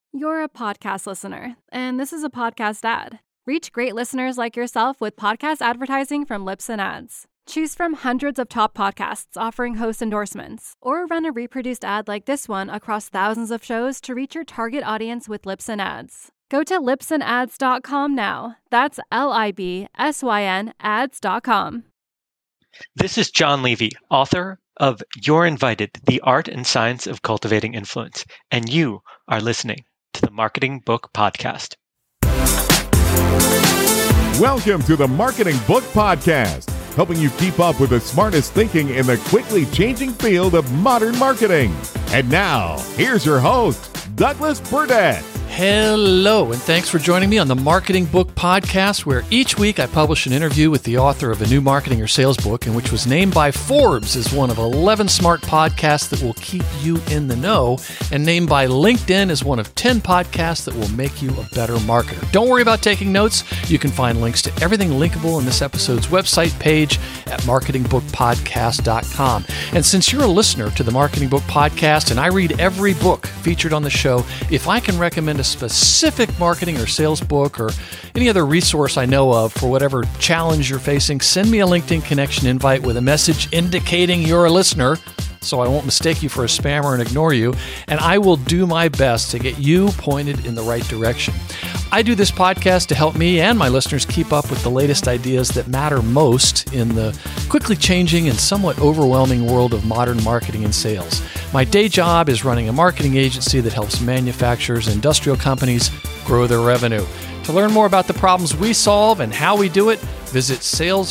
You're a podcast listener, and this is a podcast ad. Reach great listeners like yourself with podcast advertising from Libsyn Ads. Choose from hundreds of top podcasts offering host endorsements, or run a reproduced ad like this one across thousands of shows to reach your target audience with Libsyn Ads. Go to libsynads.com now. That's LIBSYN ads.com. This is John Levy, author of You're Invited, The Art and Science of Cultivating Influence, and you are listening to the Marketing Book Podcast. Welcome to the Marketing Book Podcast, helping you keep up with the smartest thinking in the quickly changing field of modern marketing. And now, here's your host, Douglas Burdett. Hello, and thanks for joining me on the Marketing Book Podcast, where each week I publish an interview with the author of a new marketing or sales book, and which was named by Forbes as one of 11 smart podcasts that will keep you in the know, and named by LinkedIn as one of 10 podcasts that will make you a better marketer. Don't worry about taking notes. You can find links to everything linkable in this episode's website page at marketingbookpodcast.com. And since you're a listener to the Marketing Book Podcast, and I read every book featured on the show, if I can recommend a specific marketing or sales book or any other resource I know of for whatever challenge you're facing, send me a LinkedIn connection invite with a message indicating you're a listener so I won't mistake you for a spammer and ignore you, and I will do my best to get you pointed in the right direction. I do this podcast to help me and my listeners keep up with the latest ideas that matter most in the quickly changing and somewhat overwhelming world of modern marketing and sales. My day job is running a marketing agency that helps manufacturers and industrial companies grow their revenue. To learn more about the problems we solve and how we do it, visit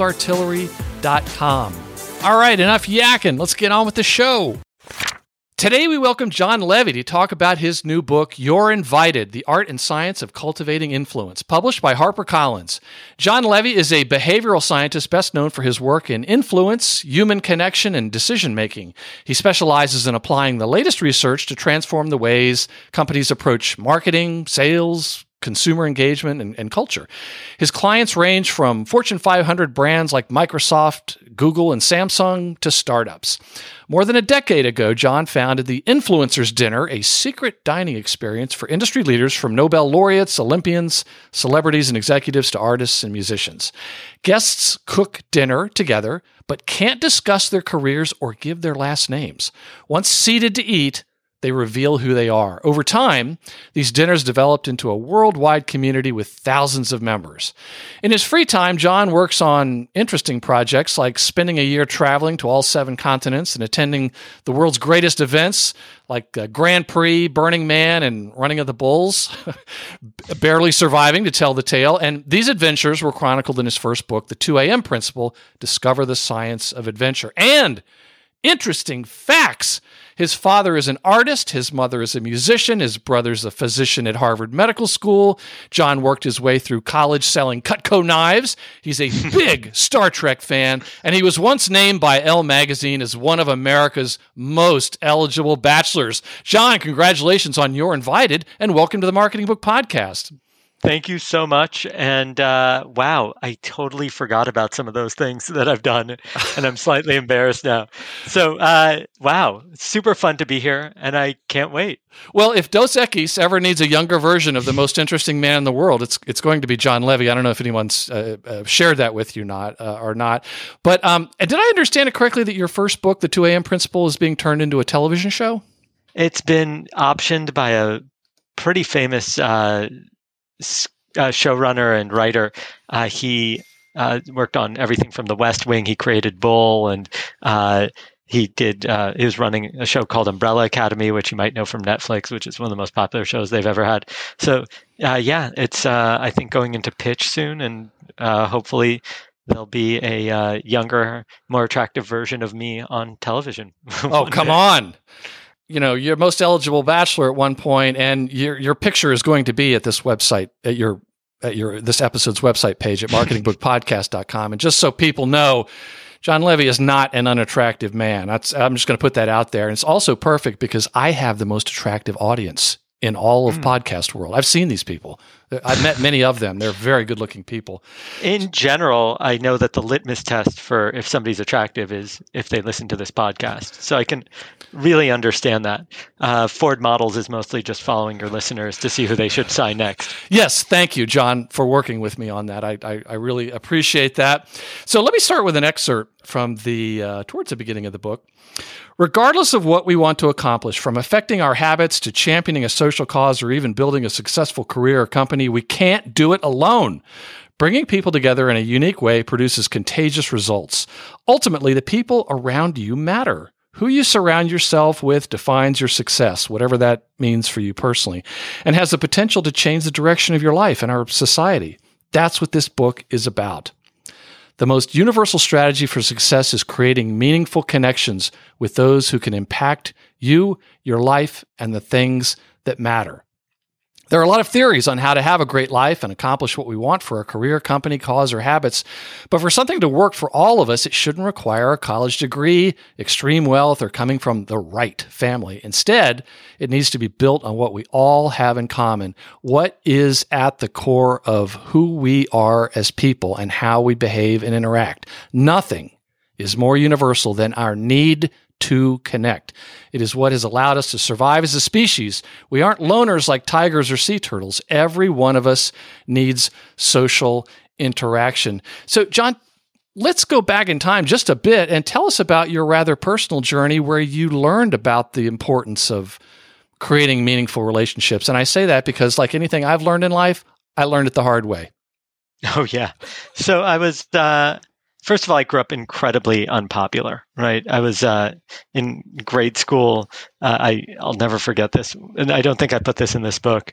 salesartillery.com. All right, enough yakking. Let's get on with the show. Today, we welcome John Levy to talk about his new book, You're Invited, The Art and Science of Cultivating Influence, published by HarperCollins. John Levy is a behavioral scientist best known for his work in influence, human connection, and decision-making. He specializes in applying the latest research to transform the ways companies approach marketing, sales, consumer engagement, and culture. His clients range from Fortune 500 brands like Microsoft, Google, and Samsung to startups. More than a decade ago, John founded the Influencers Dinner, a secret dining experience for industry leaders from Nobel laureates, Olympians, celebrities, and executives to artists and musicians. Guests cook dinner together, but can't discuss their careers or give their last names. Once seated to eat, they reveal who they are. Over time, these dinners developed into a worldwide community with thousands of members. In his free time, John works on interesting projects like spending a year traveling to all 7 continents and attending the world's greatest events like Grand Prix, Burning Man, and Running of the Bulls, barely surviving to tell the tale. And these adventures were chronicled in his first book, The 2 a.m. Principle, Discover the Science of Adventure. And interesting facts. His father is an artist, his mother is a musician, his brother's a physician at Harvard Medical School. John worked his way through college selling Cutco knives. He's a big Star Trek fan, and he was once named by Elle magazine as one of America's most eligible bachelors. John, congratulations on You're Invited, and welcome to the Marketing Book Podcast. Thank you so much. And wow, I totally forgot about some of those things that I've done, and I'm slightly embarrassed now. So wow, super fun to be here, and I can't wait. Well, if Dos Equis ever needs a younger version of the most interesting man in the world, it's going to be John Levy. I don't know if anyone's shared that with you or not. But did I understand it correctly that your first book, The 2 a.m. Principle, is being turned into a television show? It's been optioned by a pretty famous showrunner and writer. He worked on everything from The West Wing. He created Bull, and he was running a show called Umbrella Academy, which you might know from Netflix, which is one of the most popular shows they've ever had. So yeah, it's I think going into pitch soon, and hopefully there'll be a younger, more attractive version of me on television. Oh, come on. You know, you're most eligible bachelor at one point, and your picture is going to be at this website, at this episode's website page at marketingbookpodcast.com. And just so people know, John Levy is not an unattractive man. I'm just going to put that out there. And it's also perfect because I have the most attractive audience in all of podcast world. I've seen these people. I've met many of them. They're very good-looking people. In general, I know that the litmus test for if somebody's attractive is if they listen to this podcast. So I can really understand that. Ford Models is mostly just following your listeners to see who they should sign next. Yes, thank you, John, for working with me on that. I really appreciate that. So let me start with an excerpt from the towards the beginning of the book. Regardless of what we want to accomplish, from affecting our habits to championing a social cause or even building a successful career or company, we can't do it alone. Bringing people together in a unique way produces contagious results. Ultimately, the people around you matter. Who you surround yourself with defines your success, whatever that means for you personally, and has the potential to change the direction of your life and our society. That's what this book is about. The most universal strategy for success is creating meaningful connections with those who can impact you, your life, and the things that matter. There are a lot of theories on how to have a great life and accomplish what we want for a career, company, cause, or habits. But for something to work for all of us, it shouldn't require a college degree, extreme wealth, or coming from the right family. Instead, it needs to be built on what we all have in common. What is at the core of who we are as people and how we behave and interact? Nothing is more universal than our need to connect. It is what has allowed us to survive as a species. We aren't loners like tigers or sea turtles. Every one of us needs social interaction. So, John, let's go back in time just a bit and tell us about your rather personal journey where you learned about the importance of creating meaningful relationships. And I say that because, like anything I've learned in life, I learned it the hard way. Oh, yeah. So I was... First of all, I grew up incredibly unpopular, right? I was in grade school. I'll never forget this. And I don't think I put this in this book.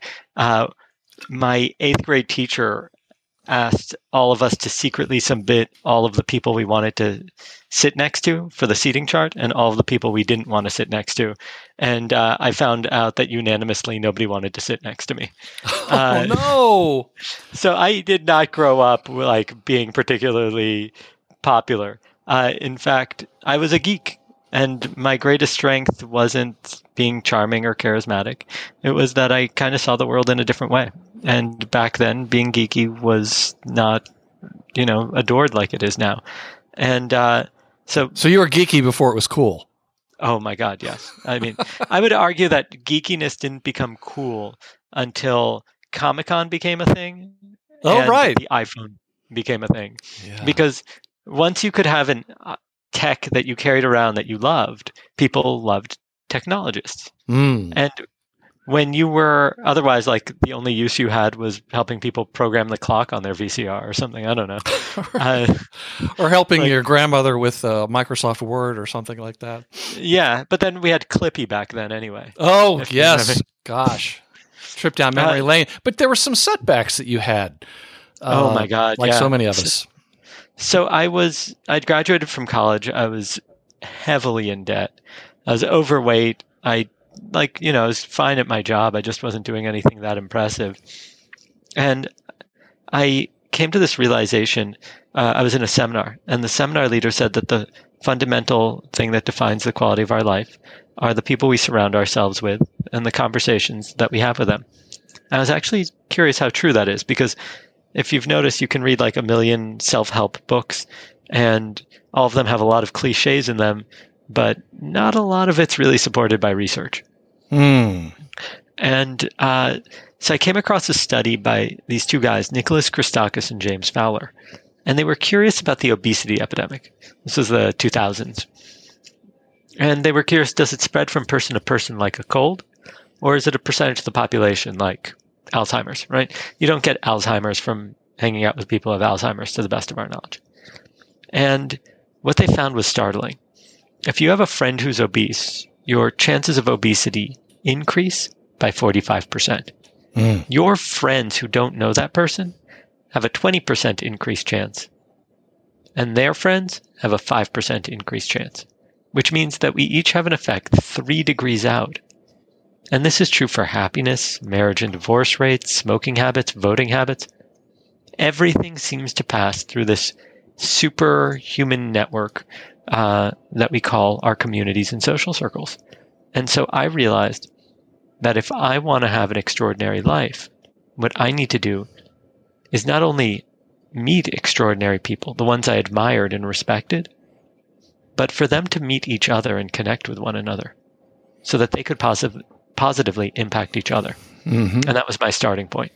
My 8th grade teacher asked all of us to secretly submit all of the people we wanted to sit next to for the seating chart and all of the people we didn't want to sit next to. And I found out that unanimously nobody wanted to sit next to me. Oh, no. So I did not grow up like being particularly popular. In fact, I was a geek, and my greatest strength wasn't being charming or charismatic. It was that I kind of saw the world in a different way. And back then, being geeky was not, adored like it is now. And so you were geeky before it was cool. Oh my God, yes. I mean, I would argue that geekiness didn't become cool until Comic-Con became a thing. Oh, and right. The iPhone became a thing. Yeah. Because once you could have an tech that you carried around that you loved, people loved technologists. And when you were otherwise, like, the only use you had was helping people program the clock on their VCR or something. I don't know. Or helping your grandmother with Microsoft Word or something like that. Yeah, but then we had Clippy back then anyway. Oh, yes. Gosh. Trip down memory lane. But there were some setbacks that you had. Oh, my God. Like so many of us. So I'd graduated from college. I was heavily in debt. I was overweight. I was fine at my job. I just wasn't doing anything that impressive. And I came to this realization. I was in a seminar, and the seminar leader said that the fundamental thing that defines the quality of our life are the people we surround ourselves with and the conversations that we have with them. And I was actually curious how true that is, because if you've noticed, you can read like a million self-help books, and all of them have a lot of cliches in them, but not a lot of it's really supported by research. And so I came across a study by these two guys, Nicholas Christakis and James Fowler, and they were curious about the obesity epidemic. This was the 2000s. And they were curious, does it spread from person to person like a cold, or is it a percentage of the population like Alzheimer's, right? You don't get Alzheimer's from hanging out with people who have Alzheimer's, to the best of our knowledge. And what they found was startling. If you have a friend who's obese, your chances of obesity increase by 45%. Your friends who don't know that person have a 20% increased chance. And their friends have a 5% increased chance, which means that we each have an effect 3 degrees out. And this is true for happiness, marriage and divorce rates, smoking habits, voting habits. Everything seems to pass through this superhuman network that we call our communities and social circles. And so I realized that if I want to have an extraordinary life, what I need to do is not only meet extraordinary people, the ones I admired and respected, but for them to meet each other and connect with one another so that they could positively impact each other. Mm-hmm. And that was my starting point.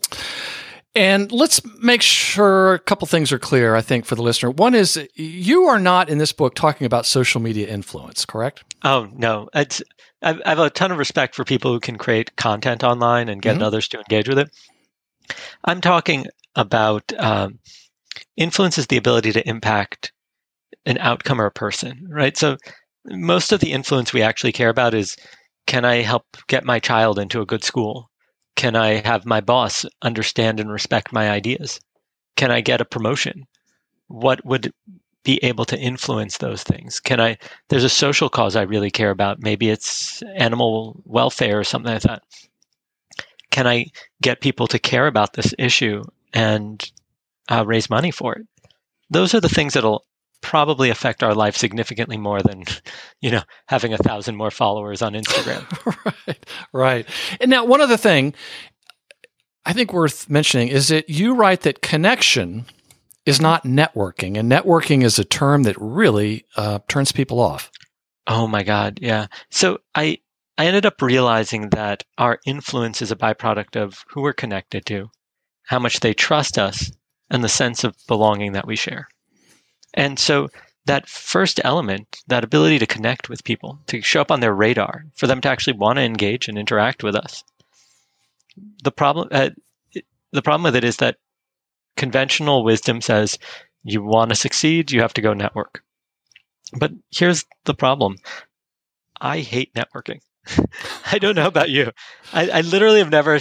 And let's make sure a couple things are clear, I think, for the listener. One is you are not in this book talking about social media influence, correct? Oh, no. I have a ton of respect for people who can create content online and get others to engage with it. I'm talking about influence is the ability to impact an outcome or a person, right? So most of the influence we actually care about is, can I help get my child into a good school? Can I have my boss understand and respect my ideas? Can I get a promotion? What would be able to influence those things? There's a social cause I really care about. Maybe it's animal welfare or something like that. Can I get people to care about this issue and raise money for it? Those are the things that'll probably affect our life significantly more than, having 1,000 more followers on Instagram. Right. And now one other thing I think worth mentioning is that you write that connection is not networking, and networking is a term that really turns people off. Oh my God. Yeah. So I ended up realizing that our influence is a byproduct of who we're connected to, how much they trust us, and the sense of belonging that we share. And so that first element, that ability to connect with people, to show up on their radar, for them to actually want to engage and interact with us. The problem with it is that conventional wisdom says you want to succeed, you have to go network. But here's the problem. I hate networking. I don't know about you. I literally have never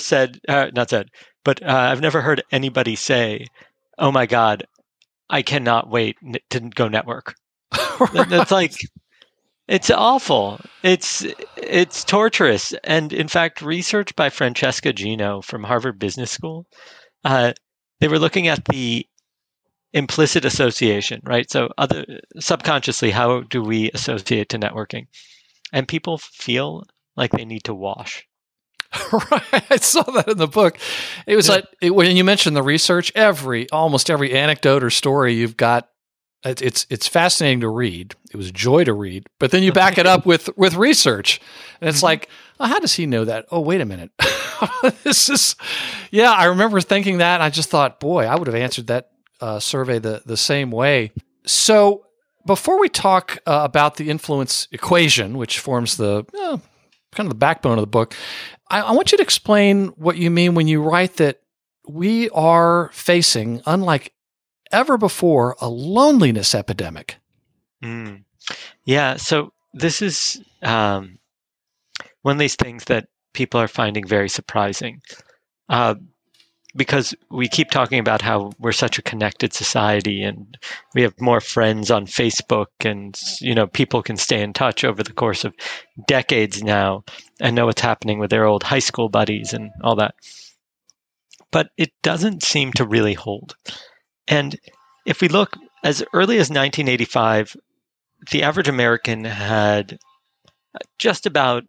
I've never heard anybody say, oh my God, I cannot wait to go network. Right. That's like, it's awful. It's torturous. And in fact, research by Francesca Gino from Harvard Business School, they were looking at the implicit association, right? So subconsciously, how do we associate to networking? And people feel like they need to wash. Right. I saw that in the book. It was when you mentioned the research, almost every anecdote or story you've got, it's fascinating to read. It was a joy to read, but then you back it up with research, and it's like, oh, how does he know that? Oh, wait a minute. I remember thinking that, and I just thought, boy, I would have answered that survey the same way. So before we talk about the influence equation, which forms the kind of the backbone of the book, I want you to explain what you mean when you write that we are facing, unlike ever before, a loneliness epidemic. Yeah, so this is one of these things that people are finding very surprising, because we keep talking about how we're such a connected society and we have more friends on Facebook, and people can stay in touch over the course of decades now and know what's happening with their old high school buddies and all that. But it doesn't seem to really hold. And if we look as early as 1985, the average American had just about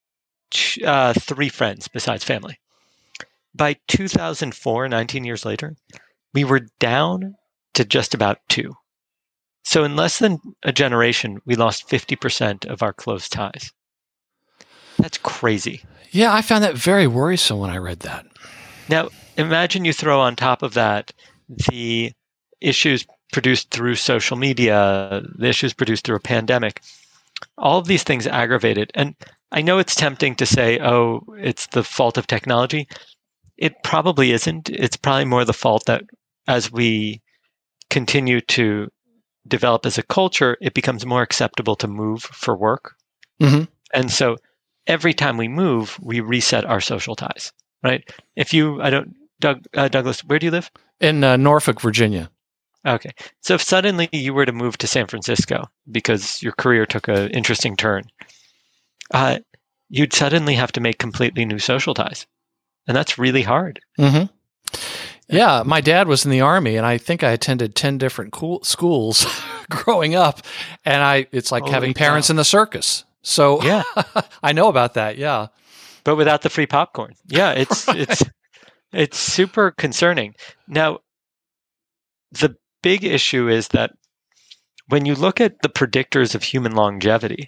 3 friends besides family. By 2004, 19 years later, we were down to just about 2. So in less than a generation, we lost 50% of our close ties. That's crazy. Yeah, I found that very worrisome when I read that. Now, imagine you throw on top of that the issues produced through social media, the issues produced through a pandemic. All of these things aggravated. And I know it's tempting to say, oh, it's the fault of technology. It probably isn't. It's probably more the fault that as we continue to develop as a culture, it becomes more acceptable to move for work. Mm-hmm. And so every time we move, we reset our social ties, right? Douglas, where do you live? In Norfolk, Virginia. Okay. So if suddenly you were to move to San Francisco because your career took an interesting turn, you'd suddenly have to make completely new social ties. And that's really hard. Mm-hmm. Yeah, my dad was in the Army, and I think I attended 10 different schools growing up, and it's like having parents in the circus. So yeah. I know about that, yeah. But without the free popcorn. Yeah, it's It's super concerning. Now, the big issue is that when you look at the predictors of human longevity,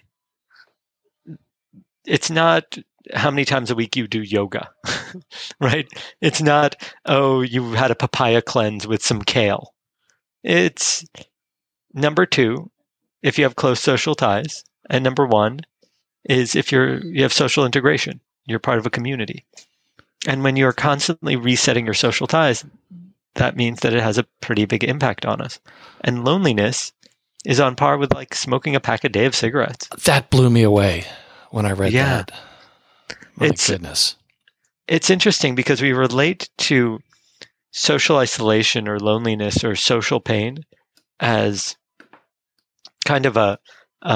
it's not how many times a week you do yoga, right? It's not, oh, you had a papaya cleanse with some kale. It's number 2, if you have close social ties, and number 1 is if you have social integration, you're part of a community. And when you're constantly resetting your social ties, that means that it has a pretty big impact on us. And loneliness is on par with like smoking a pack a day of cigarettes. That blew me away when I read that. My goodness. It's interesting because we relate to social isolation or loneliness or social pain as kind of a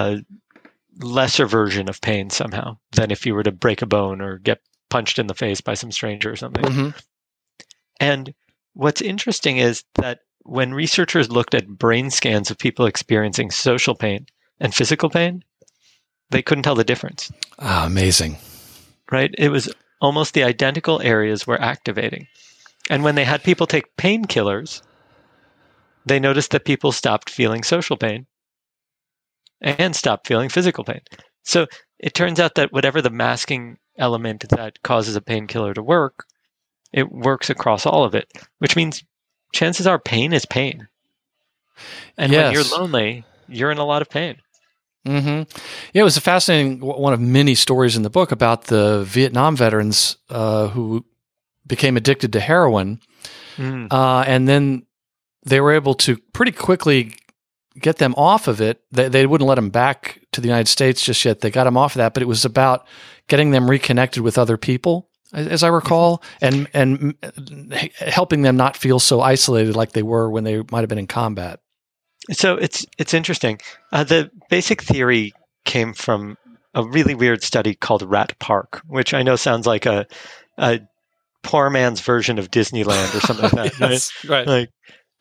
lesser version of pain somehow than if you were to break a bone or get punched in the face by some stranger or something. Mm-hmm. And what's interesting is that when researchers looked at brain scans of people experiencing social pain and physical pain, they couldn't tell the difference. Ah, amazing. Right? It was almost the identical areas were activating. And when they had people take painkillers, they noticed that people stopped feeling social pain and stopped feeling physical pain. So it turns out that whatever the masking element that causes a painkiller to work, it works across all of it, which means chances are pain is pain. And when you're lonely, you're in a lot of pain. Mm-hmm. Yeah, it was a fascinating one of many stories in the book about the Vietnam veterans who became addicted to heroin. And then they were able to pretty quickly get them off of it. They wouldn't let them back to the United States just yet. They got them off of that, but it was about getting them reconnected with other people, as I recall, and helping them not feel so isolated like they were when they might have been in combat. So it's interesting. The basic theory came from a really weird study called Rat Park, which I know sounds like a poor man's version of Disneyland or something like that. Yes, right.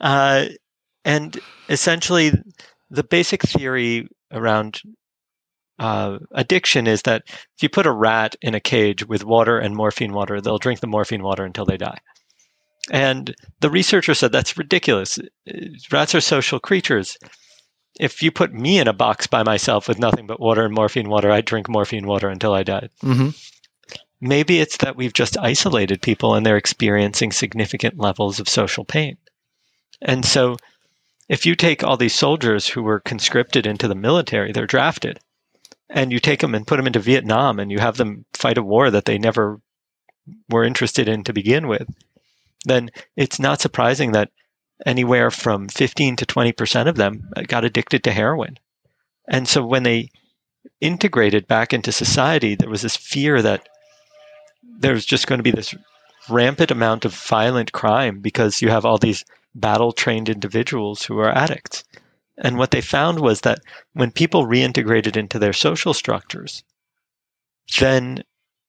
And essentially, the basic theory around addiction is that if you put a rat in a cage with water and morphine water, they'll drink the morphine water until they die. And the researcher said that's ridiculous. Rats are social creatures. If you put me in a box by myself with nothing but water and morphine water, I'd drink morphine water until I died. Mm-hmm. Maybe it's that we've just isolated people and they're experiencing significant levels of social pain. And so if you take all these soldiers who were conscripted into the military, they're drafted, and you take them and put them into Vietnam and you have them fight a war that they never were interested in to begin with, then it's not surprising that anywhere from 15 to 20% of them got addicted to heroin. And so when they integrated back into society, there was this fear that there's just going to be this rampant amount of violent crime because you have all these battle-trained individuals who are addicts. And what they found was that when people reintegrated into their social structures, then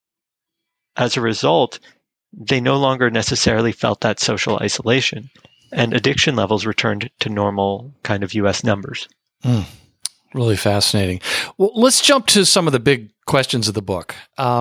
as a result, they no longer necessarily felt that social isolation, and addiction levels returned to normal kind of U.S. numbers. Really fascinating. Well, let's jump to some of the big questions of the book.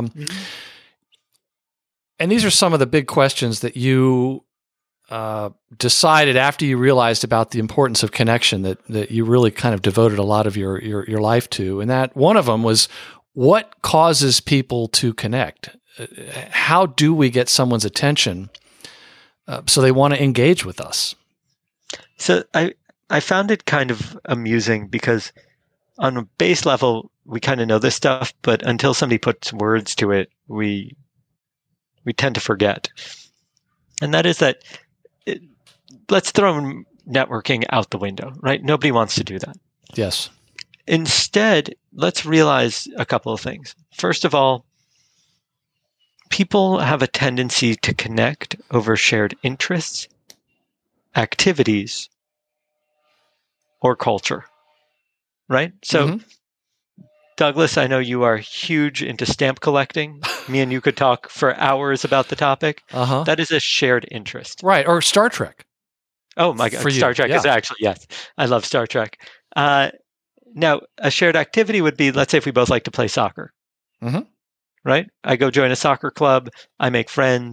And these are some of the big questions that you decided after you realized about the importance of connection that you really kind of devoted a lot of your life to. And that one of them was, what causes people to connect? How do we get someone's attention so they want to engage with us? So I found it kind of amusing because on a base level, we kind of know this stuff, but until somebody puts words to it, we tend to forget. And that is that let's throw networking out the window, right? Nobody wants to do that. Yes. Instead, let's realize a couple of things. First of all, people have a tendency to connect over shared interests, activities, or culture, right? So, Douglas, I know you are huge into stamp collecting. Me and you could talk for hours about the topic. That is a shared interest. Right, or Star Trek. Oh my God, Star Trek is actually, yes. I love Star Trek. Now, a shared activity would be, let's say if we both like to play soccer, right? I go join a soccer club, I make friends,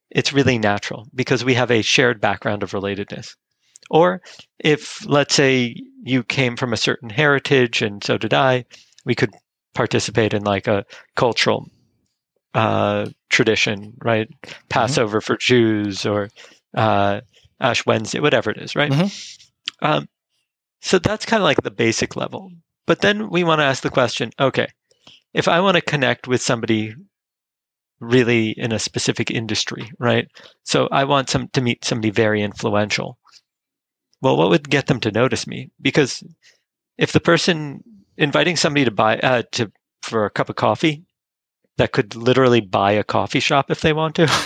it's really natural because we have a shared background of relatedness. Or if, let's say, you came from a certain heritage and so did I, we could participate in like a cultural tradition, right? Passover for Jews or Ash Wednesday, whatever it is, right? So that's kind of like the basic level. But then we want to ask the question, okay, if I want to connect with somebody really in a specific industry, right? So I want to meet somebody very influential. Well, what would get them to notice me? Because if the person inviting somebody to buy for a cup of coffee that could literally buy a coffee shop if they want to,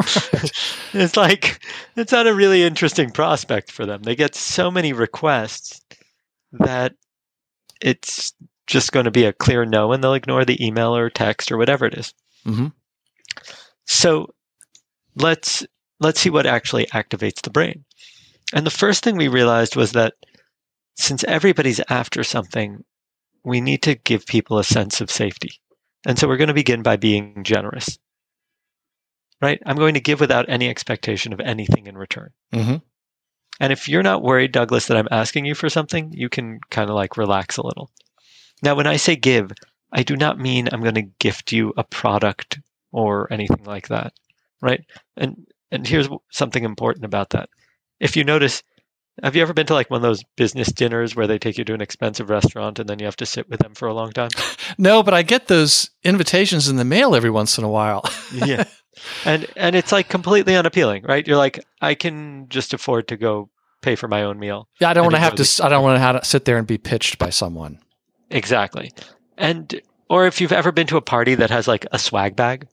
it's not a really interesting prospect for them. They get so many requests that it's just going to be a clear no, and they'll ignore the email or text or whatever it is. So let's see what actually activates the brain. And the first thing we realized was that since everybody's after something, we need to give people a sense of safety. And so we're going to begin by being generous, right? I'm going to give without any expectation of anything in return. And if you're not worried, Douglas, that I'm asking you for something, you can kind of like relax a little. Now, when I say give, I do not mean I'm going to gift you a product or anything like that, right? And here's something important about that. If you notice, have you ever been to like one of those business dinners where they take you to an expensive restaurant and then you have to sit with them for a long time? No, but I get those invitations in the mail every once in a while. Yeah. And it's like completely unappealing, right? You're like, I can just afford to go pay for my own meal. Yeah, I don't want to have to sit there and be pitched by someone. Exactly. Or if you've ever been to a party that has like a swag bag,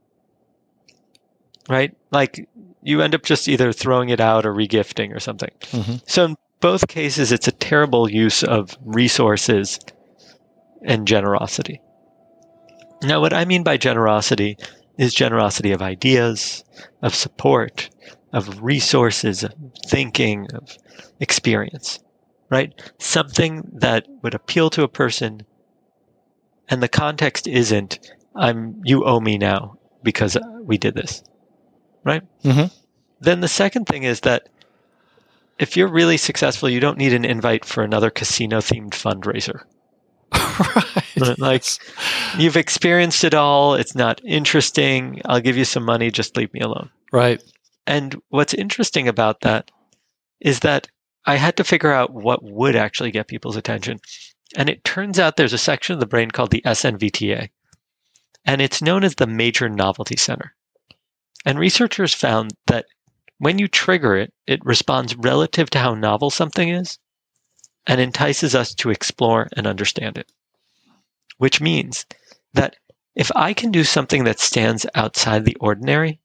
right? Like you end up just either throwing it out or regifting or something. So in both cases, it's a terrible use of resources and generosity. Now, what I mean by generosity is generosity of ideas, of support, of resources, of thinking, of experience, right? Something that would appeal to a person, and the context isn't, you owe me now because we did this, right? Then the second thing is that if you're really successful, you don't need an invite for another casino-themed fundraiser. Right. Like, you've experienced it all. It's not interesting. I'll give you some money. Just leave me alone. Right. And what's interesting about that is that I had to figure out what would actually get people's attention. And it turns out there's a section of the brain called the SNVTA. And it's known as the Major Novelty Center. And researchers found that when you trigger it, it responds relative to how novel something is and entices us to explore and understand it. Which means that if I can do something that stands outside the ordinary,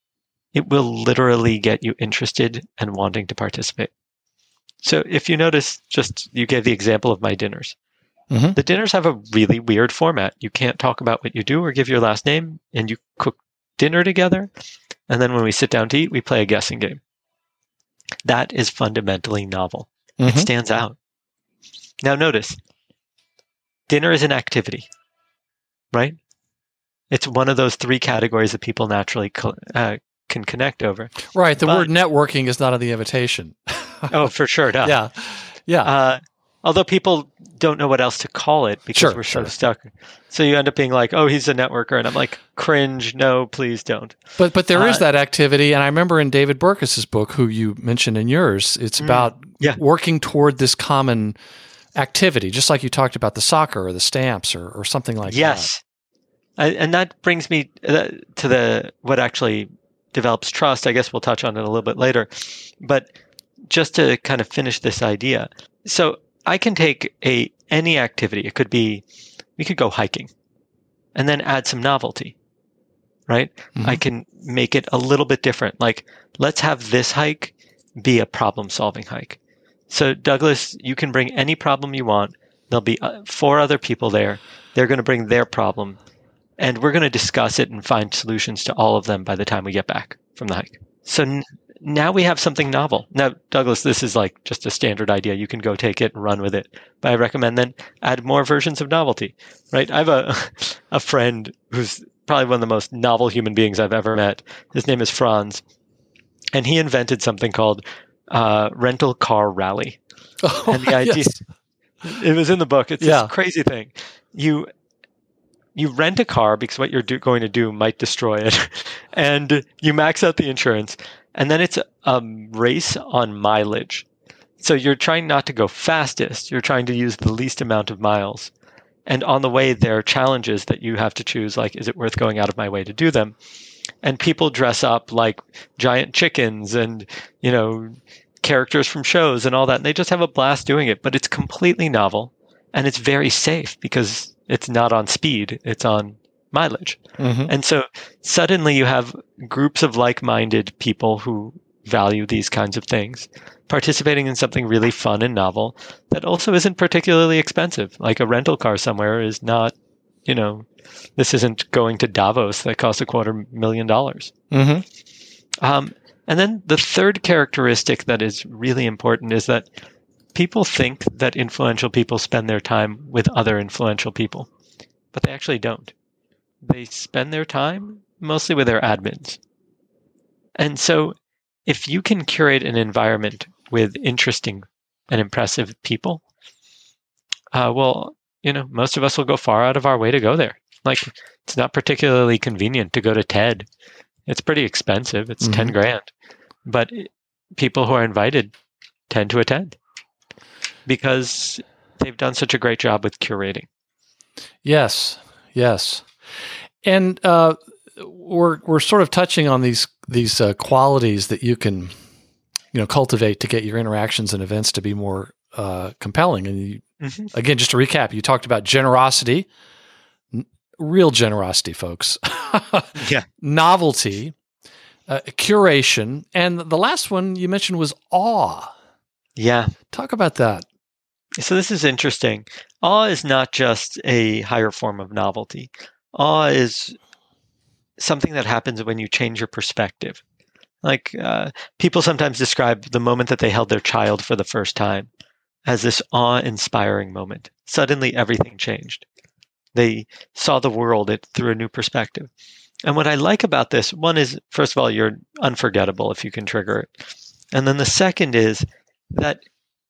it will literally get you interested and wanting to participate. So if you notice, you gave the example of my dinners. The dinners have a really weird format. You can't talk about what you do or give your last name, and you cook dinner together. And then when we sit down to eat, we play a guessing game. That is fundamentally novel. It stands out. Now notice, dinner is an activity, right? It's one of those three categories that people naturally can connect over. Right. The word networking is not on the invitation. Oh, for sure. No. Yeah. Yeah. Although people don't know what else to call it because we're so stuck. So you end up being like, oh, he's a networker. And I'm like, cringe. No, please don't. But there is that activity. And I remember in David Burkus's book, who you mentioned in yours, it's about working toward this common activity, just like you talked about the soccer or the stamps or something like that. Yes. And that brings me to what actually develops trust. I guess we'll touch on it a little bit later. But just to kind of finish this idea. So I can take any activity. It could be, we could go hiking and then add some novelty, right? I can make it a little bit different. Like, let's have this hike be a problem-solving hike. So Douglas, you can bring any problem you want. There'll be 4 other people there. They're going to bring their problem, and we're going to discuss it and find solutions to all of them by the time we get back from the hike. So now we have something novel. Now, Douglas, this is like just a standard idea. You can go take it and run with it. But I recommend then add more versions of novelty, right? I have a friend who's probably one of the most novel human beings I've ever met. His name is Franz, and he invented something called rental car rally. Oh, and the idea, yes. it was in the book. It's this crazy thing. You rent a car because what you're going to do might destroy it, and you max out the insurance, and then it's a race on mileage. So you're trying not to go fastest. You're trying to use the least amount of miles. And on the way, there are challenges that you have to choose, like, is it worth going out of my way to do them? And people dress up like giant chickens and, characters from shows and all that. And they just have a blast doing it. But it's completely novel. And it's very safe because it's not on speed. It's on mileage. Mm-hmm. And so suddenly you have groups of like-minded people who value these kinds of things participating in something really fun and novel that also isn't particularly expensive. Like a rental car somewhere is not, this isn't going to Davos that costs $250,000. Mm-hmm. And then the third characteristic that is really important is that people think that influential people spend their time with other influential people, but they actually don't. They spend their time mostly with their admins. And so if you can curate an environment with interesting and impressive people, most of us will go far out of our way to go there. Like, it's not particularly convenient to go to TED. It's pretty expensive. It's mm-hmm. $10,000. But people who are invited tend to attend because they've done such a great job with curating. Yes. And we're sort of touching on these qualities that you can cultivate to get your interactions and events to be more compelling. And mm-hmm. Again, just to recap, you talked about generosity, real generosity, folks. Yeah. Novelty, curation, and the last one you mentioned was awe. Yeah. Talk about that. So this is interesting. Awe is not just a higher form of novelty. Awe is something that happens when you change your perspective. Like people sometimes describe the moment that they held their child for the first time as this awe-inspiring moment. Suddenly everything changed. They saw the world through a new perspective. And what I like about this, one is, first of all, you're unforgettable if you can trigger it. And then the second is that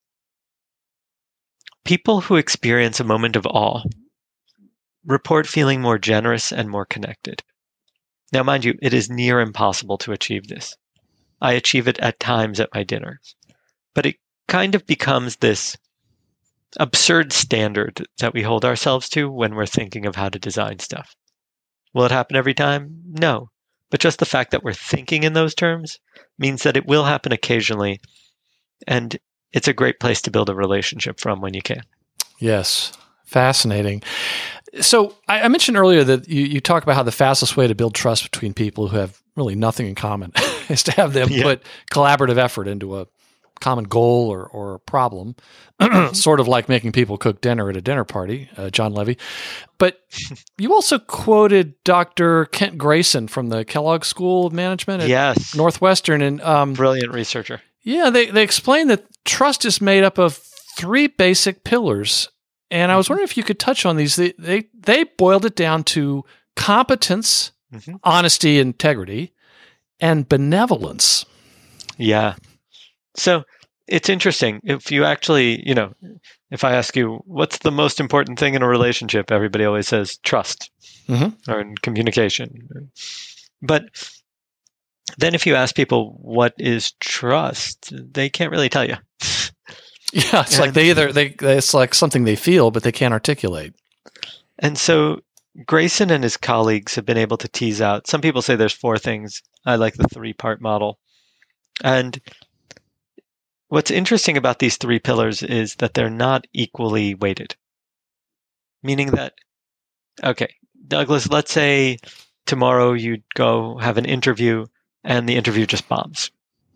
people who experience a moment of awe report feeling more generous and more connected. Now, mind you, it is near impossible to achieve this. I achieve it at times at my dinners. But it kind of becomes this absurd standard that we hold ourselves to when we're thinking of how to design stuff. Will it happen every time? No. But just the fact that we're thinking in those terms means that it will happen occasionally. And it's a great place to build a relationship from when you can. Yes. Fascinating. So I mentioned earlier that you talk about how the fastest way to build trust between people who have really nothing in common is to have them put collaborative effort into a common goal or a problem, sort of like making people cook dinner at a dinner party, John Levy. But you also quoted Dr. Kent Grayson from the Kellogg School of Management at Northwestern. And brilliant researcher. Yeah, they explain that trust is made up of 3 basic pillars. And I was wondering if you could touch on these. They boiled it down to competence, mm-hmm. honesty, integrity, and benevolence. Yeah. So it's interesting. If you actually, if I ask you, what's the most important thing in a relationship? Everybody always says trust mm-hmm. or in communication. But then if you ask people, what is trust? They can't really tell you. Yeah, it's like it's like something they feel, but they can't articulate. And so Grayson and his colleagues have been able to tease out. Some people say there's 4 things. I like the 3-part model. And what's interesting about these 3 pillars is that they're not equally weighted. Meaning that, okay, Douglas, let's say tomorrow you go have an interview and the interview just bombs.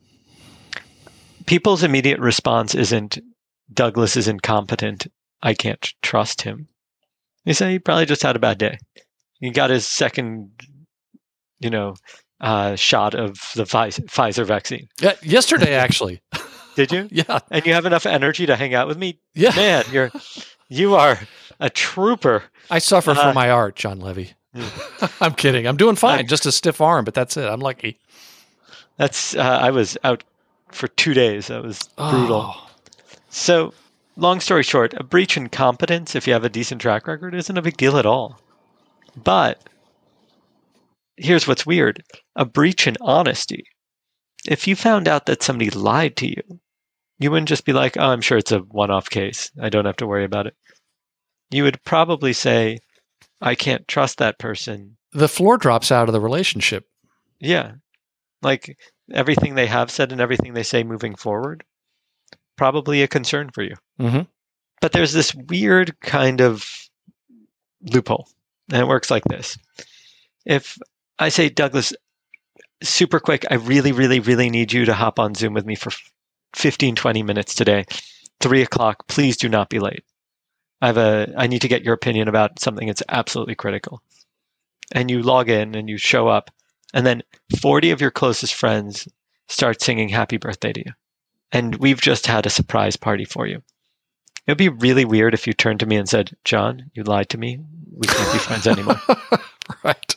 People's immediate response isn't, Douglas is incompetent, I can't trust him. They say he probably just had a bad day. He got his second, shot of the Pfizer vaccine. Yeah, yesterday, actually. Did you? Yeah. And you have enough energy to hang out with me? Yeah. Man, you are a trooper. I suffer from my art, John Levy. I'm kidding. I'm doing fine. Just a stiff arm, but that's it. I'm lucky. I was out for 2 days. That was brutal. So, long story short, a breach in competence, if you have a decent track record, isn't a big deal at all. But here's what's weird. A breach in honesty. If you found out that somebody lied to you, you wouldn't just be like, oh, I'm sure it's a one-off case. I don't have to worry about it. You would probably say, I can't trust that person. The floor drops out of the relationship. Yeah. Like everything they have said and everything they say moving forward, probably a concern for you. Mm-hmm. But there's this weird kind of loophole, and it works like this. If I say, Douglas, super quick, I really, really, really need you to hop on Zoom with me for 15, 20 minutes today, 3:00, please do not be late. I need to get your opinion about something that's absolutely critical. And you log in and you show up, and then 40 of your closest friends start singing happy birthday to you. And we've just had a surprise party for you. It would be really weird if you turned to me and said, John, you lied to me. We can't be friends anymore. Right.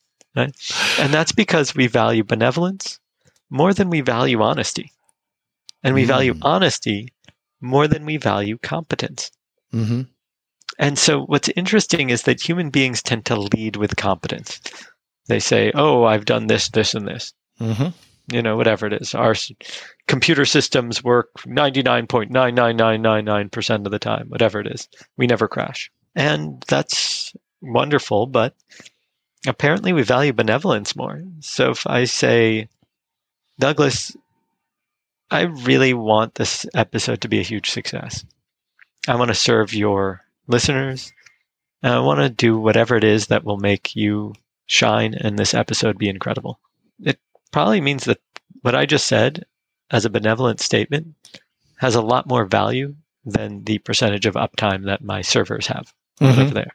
And that's because we value benevolence more than we value honesty. And we value honesty more than we value competence. Mm-hmm. And so what's interesting is that human beings tend to lead with competence. They say, oh, I've done this, this, and this. Mm-hmm. Whatever it is. Our computer systems work 99.99999% of the time, whatever it is. We never crash. And that's wonderful, but apparently we value benevolence more. So if I say, Douglas, I really want this episode to be a huge success. I want to serve your listeners. And I want to do whatever it is that will make you shine and this episode be incredible. It probably means that what I just said as a benevolent statement has a lot more value than the percentage of uptime that my servers have over there.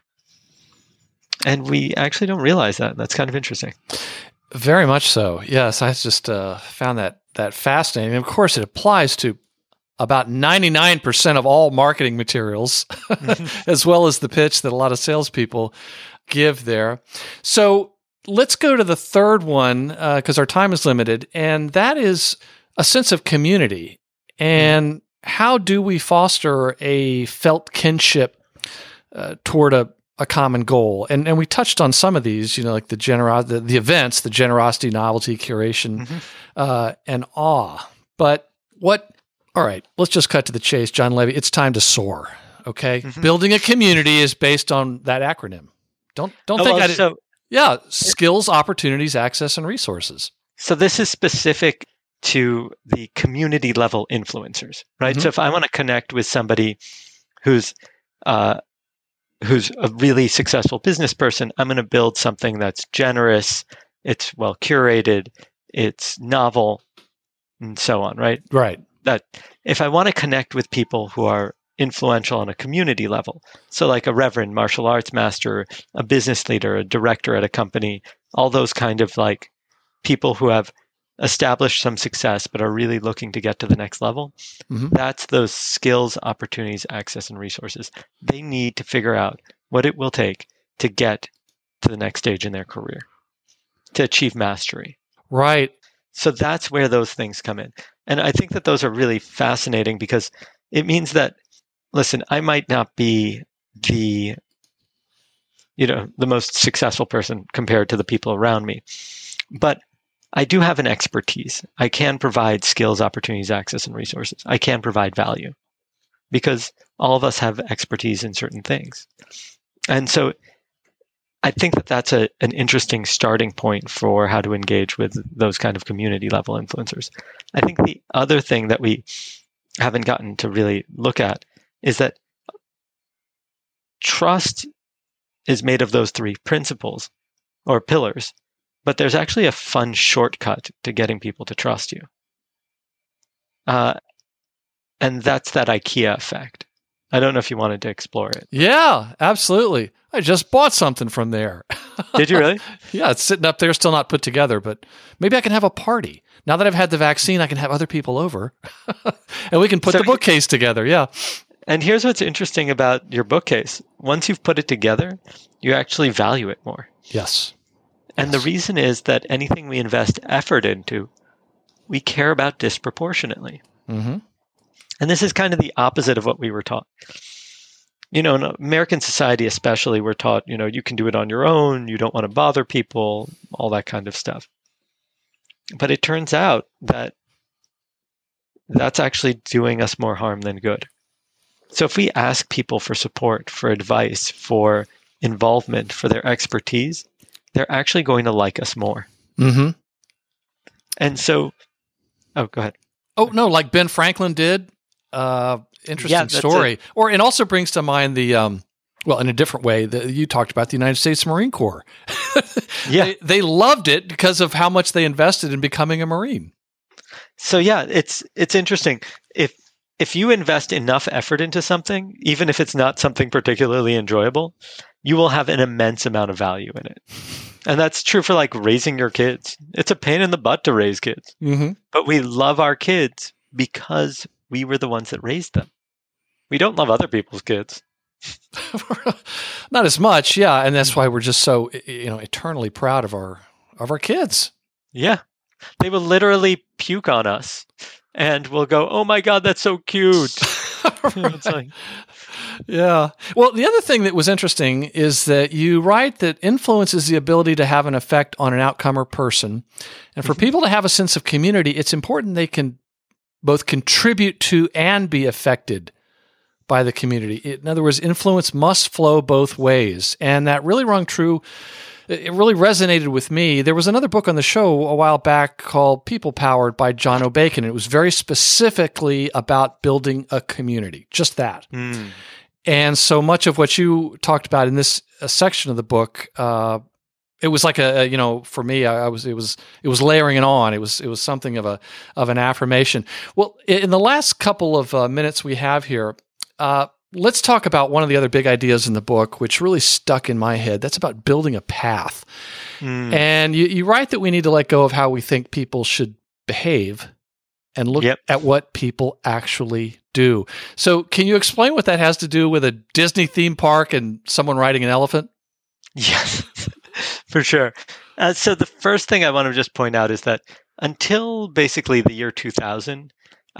And we actually don't realize that. That's kind of interesting. Very much so. Yes, I just found that fascinating. And of course, it applies to about 99% of all marketing materials, as well as the pitch that a lot of salespeople give there. So let's go to the third one, because our time is limited, and that is a sense of community. And how do we foster a felt kinship toward a common goal? And we touched on some of these, like the events, the generosity, novelty, curation, and awe. But all right, let's just cut to the chase, John Levy. It's time to soar, okay? Building a community is based on that acronym. Don't think skills, opportunities, access, and resources. So this is specific to the community level influencers, right? So if I want to connect with somebody who's a really successful business person, I'm going to build something that's generous, it's well curated, it's novel, and so on, right? Right. That if I want to connect with people who are influential on a community level, so like a reverend, martial arts master, a business leader, a director at a company, all those kind of like people who have established some success but are really looking to get to the next level, that's those skills, opportunities, access, and resources. They need to figure out what it will take to get to the next stage in their career, to achieve mastery. Right. So that's where those things come in. And I think that those are really fascinating because it means that, listen, I might not be the most successful person compared to the people around me, but I do have an expertise. I can provide skills, opportunities, access, and resources. I can provide value because all of us have expertise in certain things. And so I think that that's an interesting starting point for how to engage with those kind of community level influencers. I think the other thing that we haven't gotten to really look at is that trust is made of those three principles or pillars, but there's actually a fun shortcut to getting people to trust you. And that's that IKEA effect. I don't know if you wanted to explore it. Yeah, absolutely. I just bought something from there. Did you really? Yeah, it's sitting up there, still not put together, but maybe I can have a party. Now that I've had the vaccine, I can have other people over, and we can put the bookcase together. Yeah. And here's what's interesting about your bookcase. Once you've put it together, you actually value it more. Yes. And the reason is that anything we invest effort into, we care about disproportionately. Mm-hmm. And this is kind of the opposite of what we were taught. In American society especially, we're taught, you can do it on your own, you don't want to bother people, all that kind of stuff. But it turns out that that's actually doing us more harm than good. So if we ask people for support, for advice, for involvement, for their expertise, they're actually going to like us more. Mm-hmm. And so, go ahead. Oh, no, like Ben Franklin did. Interesting story. It also brings to mind the, in a different way, you talked about the United States Marine Corps. Yeah. They loved it because of how much they invested in becoming a Marine. So yeah, it's interesting. If you invest enough effort into something, even if it's not something particularly enjoyable, you will have an immense amount of value in it. And that's true for like raising your kids. It's a pain in the butt to raise kids, but we love our kids because we were the ones that raised them. We don't love other people's kids. Not as much, yeah, and that's why we're just so eternally proud of our kids. Yeah, they will literally puke on us, and we'll go, "Oh my God, that's so cute." Right. Yeah. Well, the other thing that was interesting is that you write that influence is the ability to have an effect on an outcome or person, and for people to have a sense of community, it's important they can both contribute to and be affected by the community. In other words, influence must flow both ways. And that really rung true. It really resonated with me. There was another book on the show a while back called People Powered by John O'Bacon. It was very specifically about building a community, just that. Mm. And so much of what you talked about in this section of the book, it was like for me, it was layering it on. It was something of an affirmation. Well, in the last couple of minutes we have here, let's talk about one of the other big ideas in the book, which really stuck in my head. That's about building a path. Mm. And you write that we need to let go of how we think people should behave and look at what people actually do. So can you explain what that has to do with a Disney theme park and someone riding an elephant? Yes. For sure. So the first thing I want to just point out is that until basically the year 2000,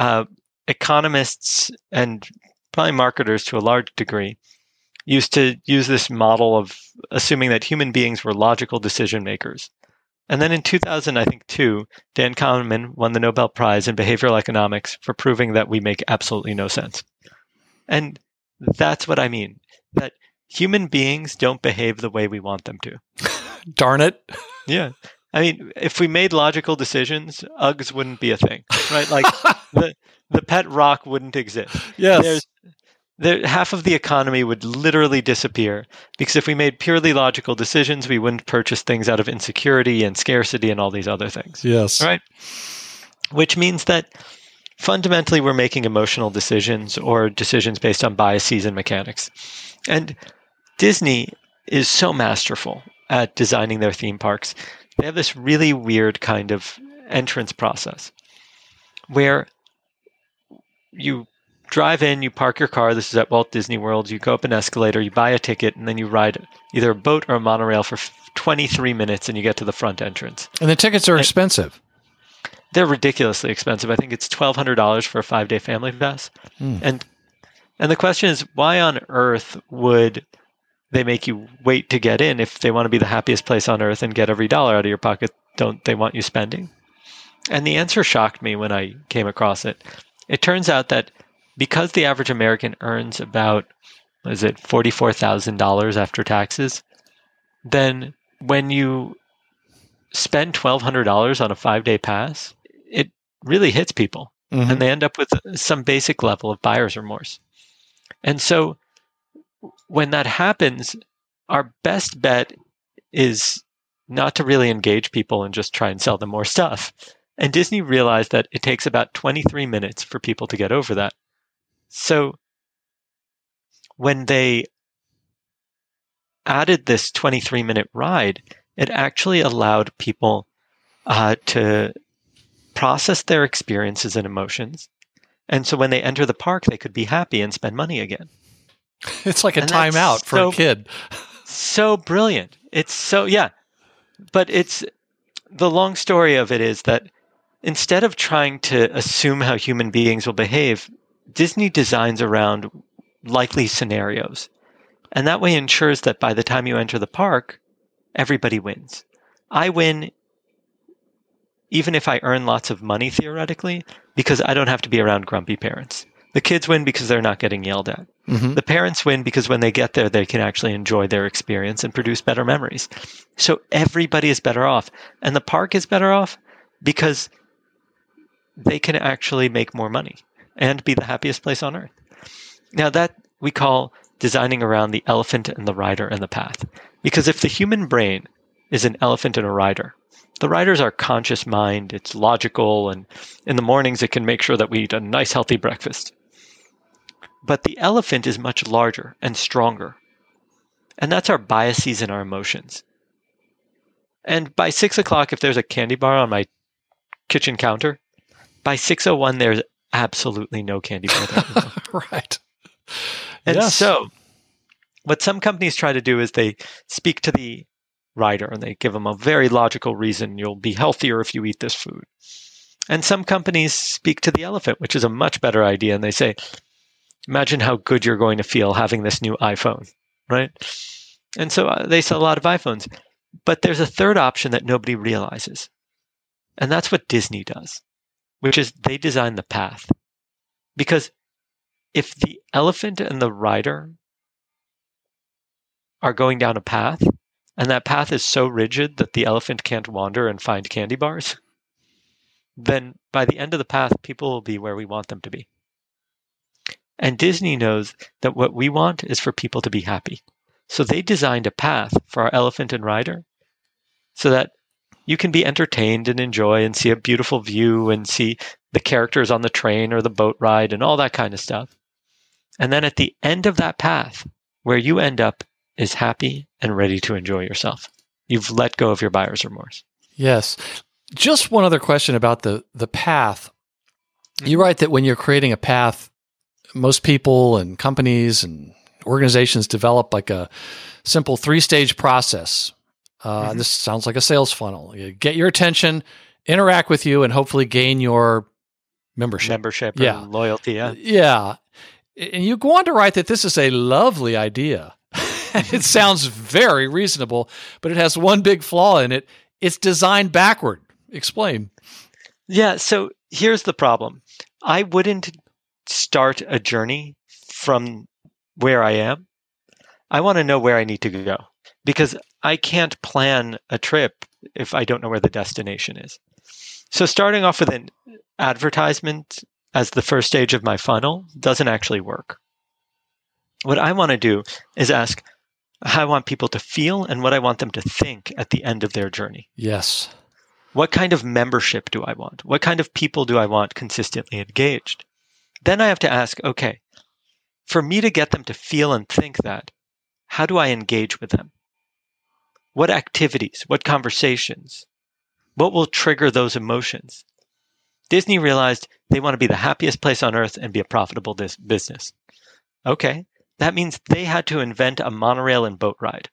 economists and probably marketers to a large degree used to use this model of assuming that human beings were logical decision makers. And then in 2002, Dan Kahneman won the Nobel Prize in behavioral economics for proving that we make absolutely no sense. And that's what I mean, that human beings don't behave the way we want them to. Darn it. Yeah. I mean, if we made logical decisions, Uggs wouldn't be a thing, right? Like the pet rock wouldn't exist. Yes. Half of the economy would literally disappear because if we made purely logical decisions, we wouldn't purchase things out of insecurity and scarcity and all these other things. Yes. Right? Which means that fundamentally we're making emotional decisions or decisions based on biases and mechanics. And Disney is so masterful at designing their theme parks. They have this really weird kind of entrance process where you drive in, you park your car. This is at Walt Disney World. You go up an escalator, you buy a ticket, and then you ride either a boat or a monorail for 23 minutes, and you get to the front entrance. And the tickets are expensive. They're ridiculously expensive. I think it's $1,200 for a 5-day family pass. Mm. And the question is, why on earth would they make you wait to get in if they want to be the happiest place on earth and get every dollar out of your pocket? Don't they want you spending? And the answer shocked me when I came across it. It turns out that because the average American earns about, $44,000 after taxes, then when you spend $1,200 on a 5-day pass, it really hits people. Mm-hmm. And they end up with some basic level of buyer's remorse. And so when that happens, our best bet is not to really engage people and just try and sell them more stuff. And Disney realized that it takes about 23 minutes for people to get over that. So when they added this 23-minute ride, it actually allowed people to process their experiences and emotions And so when they enter the park, they could be happy and spend money again. It's like a timeout for a kid. So brilliant. It's so, yeah. But it's the long story of it is that instead of trying to assume how human beings will behave, Disney designs around likely scenarios. And that way ensures that by the time you enter the park, everybody wins. I win even if I earn lots of money theoretically, because I don't have to be around grumpy parents. The kids win because they're not getting yelled at. Mm-hmm. The parents win because when they get there, they can actually enjoy their experience and produce better memories. So everybody is better off. And the park is better off because they can actually make more money and be the happiest place on earth. Now that we call designing around the elephant and the rider and the path. Because if the human brain is an elephant and a rider, the rider's our conscious mind, it's logical, and in the mornings it can make sure that we eat a nice healthy breakfast. But the elephant is much larger and stronger. And that's our biases and our emotions. And by 6 o'clock, if there's a candy bar on my kitchen counter, by 6:01, there's absolutely no candy bar there. Right. And so what some companies try to do is they speak to the rider and they give them a very logical reason. You'll be healthier if you eat this food. And some companies speak to the elephant, which is a much better idea. And they say, imagine how good you're going to feel having this new iPhone, right? And so they sell a lot of iPhones. But there's a third option that nobody realizes. And that's what Disney does, which is they design the path. Because if the elephant and the rider are going down a path, and that path is so rigid that the elephant can't wander and find candy bars, then by the end of the path, people will be where we want them to be. And Disney knows that what we want is for people to be happy. So they designed a path for our elephant and rider so that you can be entertained and enjoy and see a beautiful view and see the characters on the train or the boat ride and all that kind of stuff. And then at the end of that path, where you end up is happy and ready to enjoy yourself. You've let go of your buyer's remorse. Yes. Just one other question about the path. You write that when you're creating a path, most people and companies and organizations develop like a simple 3-stage process. This sounds like a sales funnel. You get your attention, interact with you, and hopefully gain your membership and loyalty. Yeah. And you go on to write that this is a lovely idea. It sounds very reasonable, but it has one big flaw in it. It's designed backward. Explain. Yeah, so here's the problem. I wouldn't start a journey from where I am. I want to know where I need to go because I can't plan a trip if I don't know where the destination is. So starting off with an advertisement as the first stage of my funnel doesn't actually work. What I want to do is ask how I want people to feel and what I want them to think at the end of their journey. Yes. What kind of membership do I want? What kind of people do I want consistently engaged? Then I have to ask, okay, for me to get them to feel and think that, how do I engage with them? What activities, what conversations, what will trigger those emotions? Disney realized they want to be the happiest place on earth and be a profitable business. Okay, that means they had to invent a monorail and boat ride.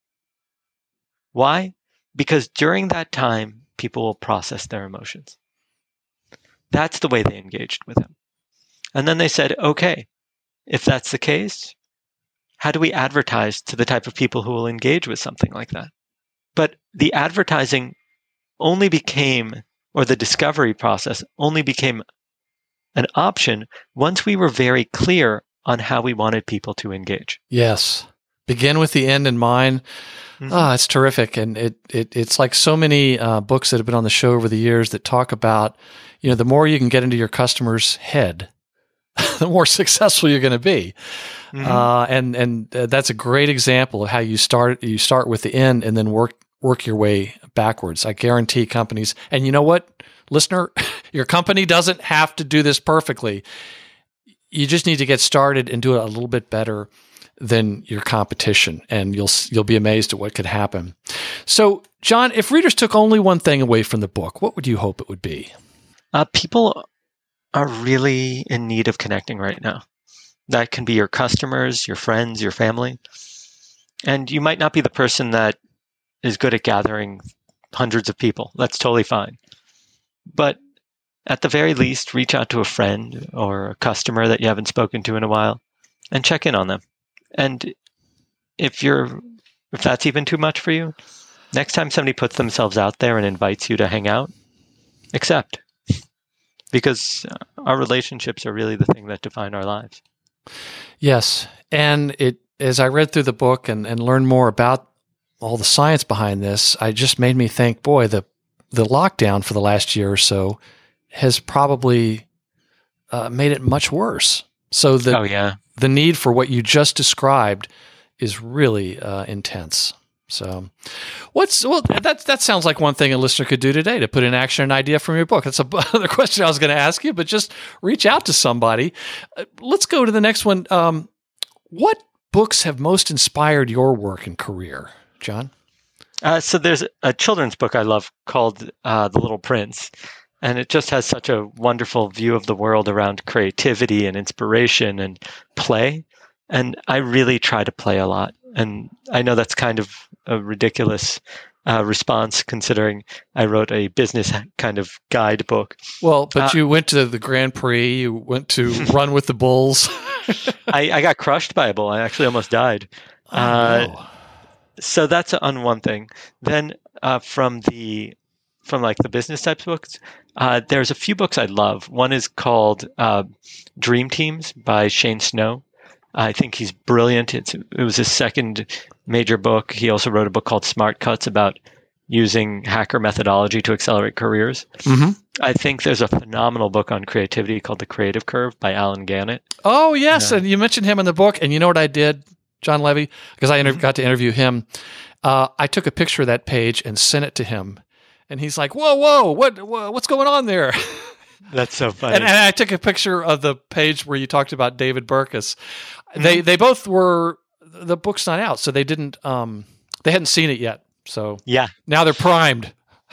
Why? Because during that time, people will process their emotions. That's the way they engaged with them. And then they said, okay, if that's the case, how do we advertise to the type of people who will engage with something like that? But the advertising only became, or the discovery process only became an option once we were very clear on how we wanted people to engage. Yes. Begin with the end in mind. Mm-hmm. It's terrific. And it's like so many books that have been on the show over the years that talk about, the more you can get into your customer's head, the more successful you're going to be. Mm-hmm. And that's a great example of how you start with the end and then work your way backwards. I guarantee companies, and you know what, listener, your company doesn't have to do this perfectly. You just need to get started and do it a little bit better than your competition, and you'll be amazed at what could happen. So, John, if readers took only one thing away from the book, what would you hope it would be? People are really in need of connecting right now. That can be your customers, your friends, your family. And you might not be the person that is good at gathering hundreds of people. That's totally fine. But at the very least, reach out to a friend or a customer that you haven't spoken to in a while and check in on them. And if that's even too much for you, next time somebody puts themselves out there and invites you to hang out, accept. Because our relationships are really the thing that define our lives. Yes. And as I read through the book and learned more about all the science behind this, it just made me think, boy, the lockdown for the last year or so has probably made it much worse. So the need for what you just described is really intense. So that sounds like one thing a listener could do today to put in action an idea from your book. That's another question I was going to ask you, but just reach out to somebody. Let's go to the next one. What books have most inspired your work and career, John? So there's a children's book I love called The Little Prince. And it just has such a wonderful view of the world around creativity and inspiration and play. And I really try to play a lot. And I know that's kind of a ridiculous response considering I wrote a business kind of guide book. Well, but you went to the Grand Prix, you went to run with the bulls. I got crushed by a bull. I actually almost died. No. So that's on one thing. Then from the business types books, there's a few books I love. One is called Dream Teams by Shane Snow. I think he's brilliant. It was his second major book. He also wrote a book called Smart Cuts about using hacker methodology to accelerate careers. Mm-hmm. I think there's a phenomenal book on creativity called The Creative Curve by Alan Gannett. Oh, yes. And you mentioned him in the book. And you know what I did, John Levy? Because I got to interview him. I took a picture of that page and sent it to him. And he's like, whoa, what's going on there? That's so funny. And I took a picture of the page where you talked about David Burkus. They both were, the book's not out, so they didn't, they hadn't seen it yet. So yeah, now they're primed.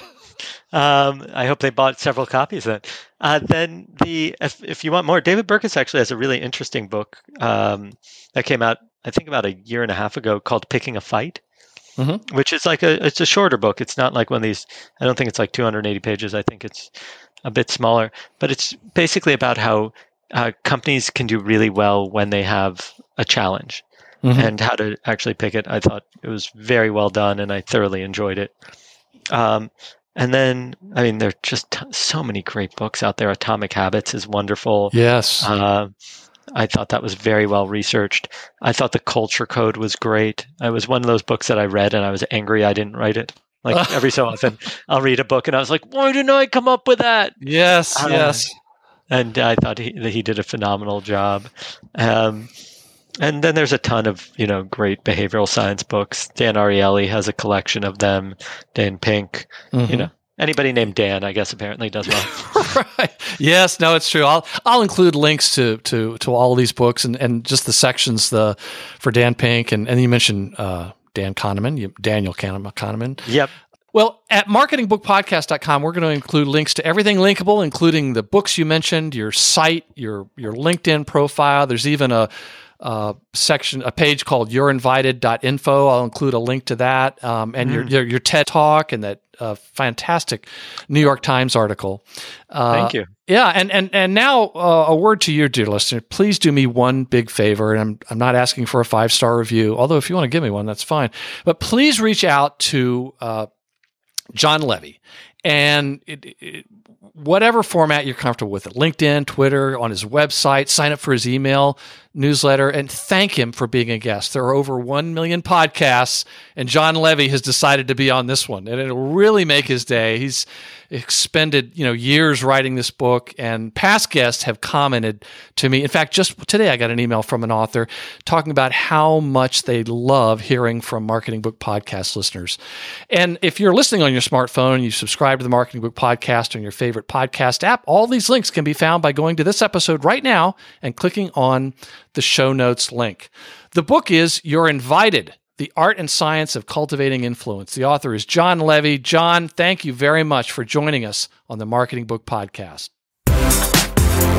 I hope they bought several copies then. Then if you want more, David Burkus actually has a really interesting book that came out, I think about a year and a half ago called Picking a Fight. Mm-hmm. Which is it's a shorter book. It's not like one of these, I don't think it's like 280 pages. I think it's a bit smaller, but it's basically about how companies can do really well when they have a challenge and how to actually pick it. I thought it was very well done and I thoroughly enjoyed it. And then, I mean, there are just so many great books out there. Atomic Habits is wonderful. Yes. I thought that was very well researched. I thought The Culture Code was great. It was one of those books that I read and I was angry I didn't write it. Like every so often I'll read a book and I was like, why didn't I come up with that? Yes, yes. And I thought he did a phenomenal job. And then there's a ton of, great behavioral science books. Dan Ariely has a collection of them. Dan Pink, anybody named Dan, I guess, apparently does well. Right. Yes, no, it's true. I'll include links to all of these books and just the sections for Dan Pink and you mentioned Daniel Kahneman. Yep. Well, at marketingbookpodcast.com, we're going to include links to everything linkable, including the books you mentioned, your site, your LinkedIn profile. There's even a page called you'reinvited.info. I'll include a link to that, and your TED Talk and that fantastic New York Times article. Thank you. Yeah, and now a word to you, dear listener. Please do me one big favor, and I'm not asking for a 5-star review, although if you want to give me one, that's fine. But please reach out to John Levy, and whatever format you're comfortable with, LinkedIn, Twitter, on his website, sign up for his email newsletter, and thank him for being a guest. There are over 1 million podcasts, and John Levy has decided to be on this one, and it'll really make his day. He's expended years writing this book, and past guests have commented to me. In fact, just today I got an email from an author talking about how much they love hearing from Marketing Book Podcast listeners. And if you're listening on your smartphone and you subscribe to the Marketing Book Podcast on your favorite podcast app, all these links can be found by going to this episode right now and clicking on the show notes link. The book is You're Invited: The Art and Science of Cultivating Influence. The author is John Levy. John, thank you very much for joining us on the Marketing Book Podcast.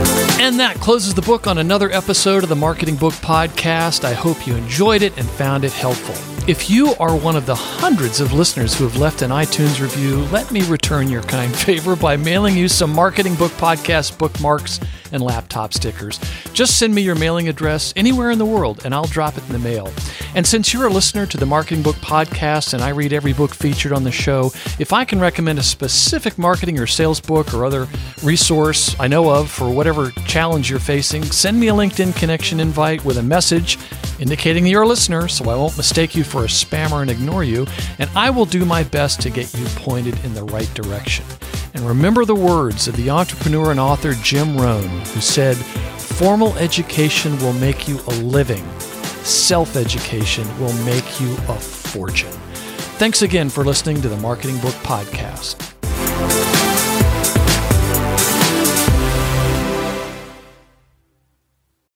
And that closes the book on another episode of the Marketing Book Podcast. I hope you enjoyed it and found it helpful. If you are one of the hundreds of listeners who have left an iTunes review, let me return your kind favor by mailing you some Marketing Book Podcast bookmarks and laptop stickers. Just send me your mailing address anywhere in the world, and I'll drop it in the mail. And since you're a listener to the Marketing Book Podcast and I read every book featured on the show, if I can recommend a specific marketing or sales book or other resource I know of for whatever challenge you're facing, send me a LinkedIn connection invite with a message indicating that you're a listener so I won't mistake you for a spammer and ignore you, and I will do my best to get you pointed in the right direction. And remember the words of the entrepreneur and author Jim Rohn, who said, "Formal education will make you a living. Self-education will make you a fortune." Thanks again for listening to the Marketing Book Podcast.